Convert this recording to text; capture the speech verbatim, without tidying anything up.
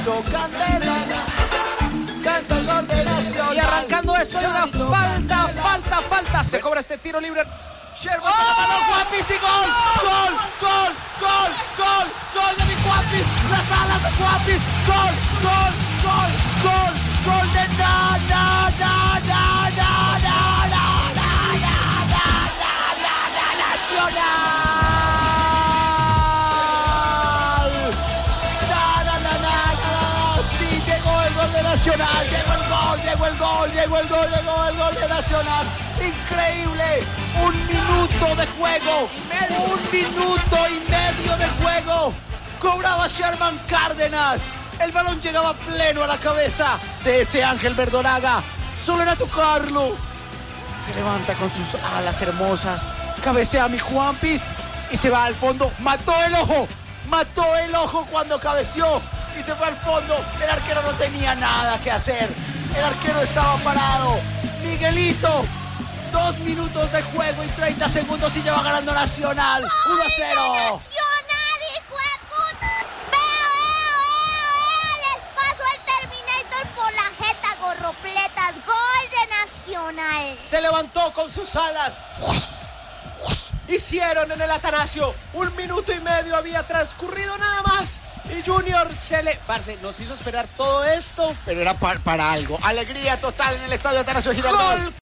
Santo Candela. Santo gol de Nacional. Y arrancando eso, hay una falta, falta, falta. Se cobra este tiro libre. Sherman con la mano, Juanpis y gol, gol, gol, gol, gol, gol de mi Juanpis, las alas de Juanpis, gol, gol, gol, gol, gol de na, na, na, na, na, na, na, na, na, na, na, Nacional. Na, na, na, na, na, sí, llegó el gol de Nacional, llegó el gol, llegó el gol, llegó el gol, llegó el gol de Nacional. Increíble, un minuto de juego, un minuto y medio de juego, cobraba Sherman Cárdenas, el balón llegaba pleno a la cabeza de ese Ángel Verdolaga, solo era tocarlo, se levanta con sus alas hermosas, cabecea a mi Juanpis y se va al fondo, mató el ojo, mató el ojo cuando cabeceó y se fue al fondo, el arquero no tenía nada que hacer, el arquero estaba parado, Miguelito. Dos minutos de juego y treinta segundos y ya va ganando Nacional. uno a cero. Nacional, hijo de puta. Veo, veo, veo, les paso al Terminator por la jeta, gorropletas. Gol de Nacional. Se levantó con sus alas. Hicieron en el Atanasio. Un minuto y medio había transcurrido nada más. Y Junior se le... Parce, nos hizo esperar todo esto, pero era para, para algo. Alegría total en el estadio Atanasio Girardot. ¡Gol!